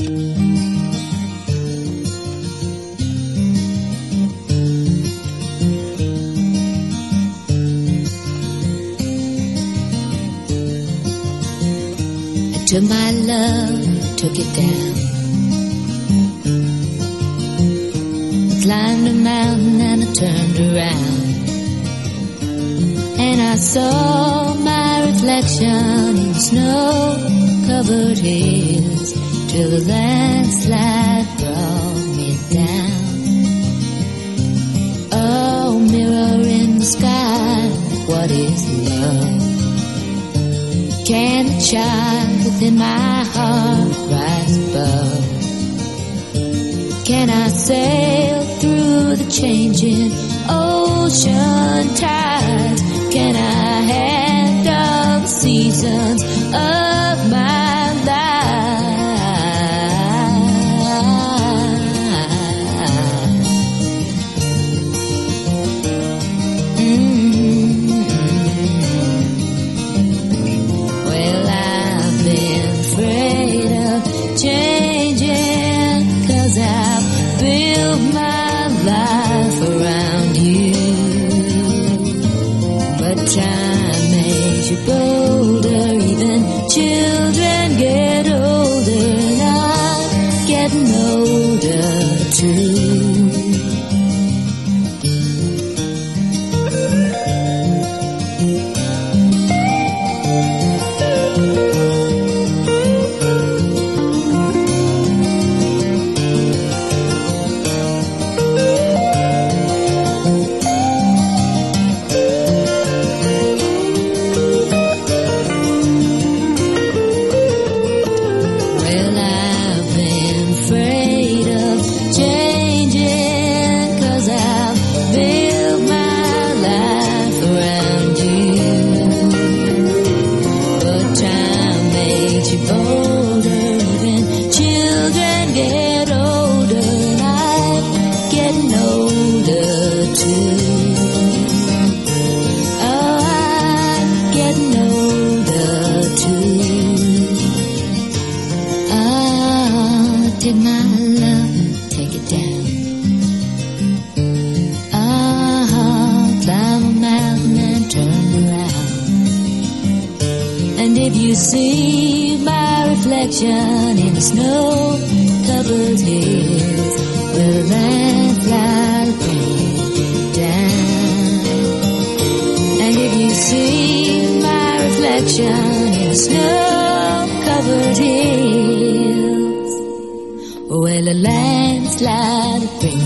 To my love, took it down. I climbed a mountain and I turned around, and I saw my reflection in snow-covered hills till the landslide brought me down. Oh, mirror in the sky, what is love? Can the child within my heart rise above? Can I sail through the changing ocean tides? Can I handle the seasons of my life? Well, I've been afraid of changing, 'cause I've built my life around you. But time makes you bolder, even children get older, and I'm getting older too. See my reflection in the snow-covered hills, where the landslide brings me down. And if you see my reflection in the snow-covered hills, well, the landslide brings